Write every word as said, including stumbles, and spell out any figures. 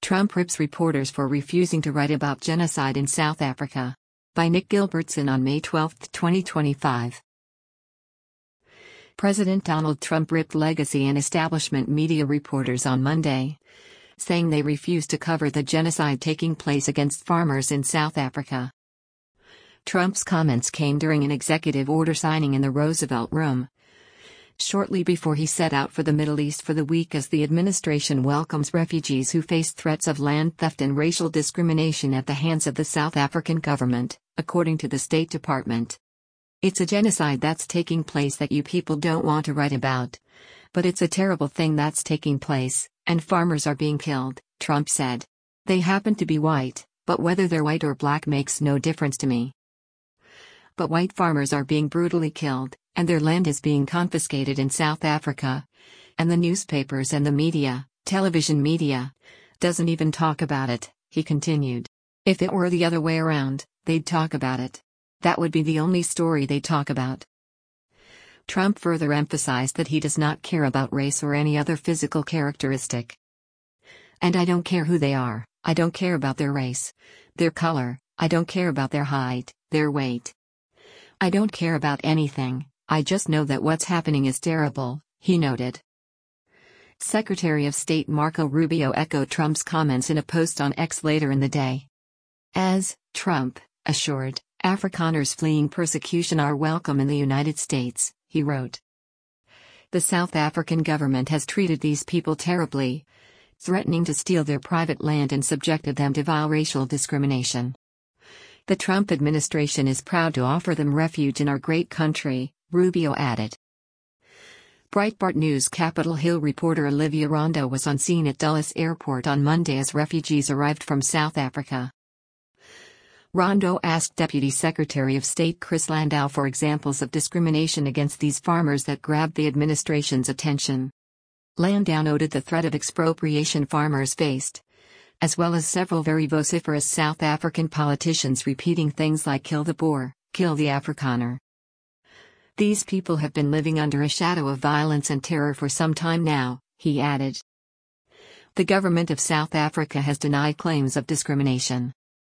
Trump rips reporters for refusing to write about genocide in South Africa. By Nick Gilbertson on May twelfth, twenty twenty-five. President Donald Trump ripped legacy and establishment media reporters on Monday, saying they refused to cover the genocide taking place against farmers in South Africa. Trump's comments came during an executive order signing in the Roosevelt Room, shortly before he set out for the Middle East for the week as the administration welcomes refugees who face threats of land theft and racial discrimination at the hands of the South African government, according to the State Department. It's a genocide that's taking place that you people don't want to write about. But it's a terrible thing that's taking place, and farmers are being killed, Trump said. They happen to be white, but whether they're white or black makes no difference to me. But white farmers are being brutally killed, and their land is being confiscated in South Africa. And the newspapers and the media, television media, doesn't even talk about it, he continued. If it were the other way around, they'd talk about it. That would be the only story they talk about. Trump further emphasized that he does not care about race or any other physical characteristic. And I don't care who they are, I don't care about their race, their color, I don't care about their height, their weight. I don't care about anything, I just know that what's happening is terrible, he noted. Secretary of State Marco Rubio echoed Trump's comments in a post on X later in the day. As Trump assured, Afrikaners fleeing persecution are welcome in the United States, he wrote. The South African government has treated these people terribly, threatening to steal their private land and subjected them to vile racial discrimination. The Trump administration is proud to offer them refuge in our great country, Rubio added. Breitbart News Capitol Hill reporter Olivia Rondo was on scene at Dulles Airport on Monday as refugees arrived from South Africa. Rondo asked Deputy Secretary of State Chris Landau for examples of discrimination against these farmers that grabbed the administration's attention. Landau noted the threat of expropriation farmers faced, as well as several very vociferous South African politicians repeating things like "kill the Boer, kill the Afrikaner." These people have been living under a shadow of violence and terror for some time now, he added. The government of South Africa has denied claims of discrimination.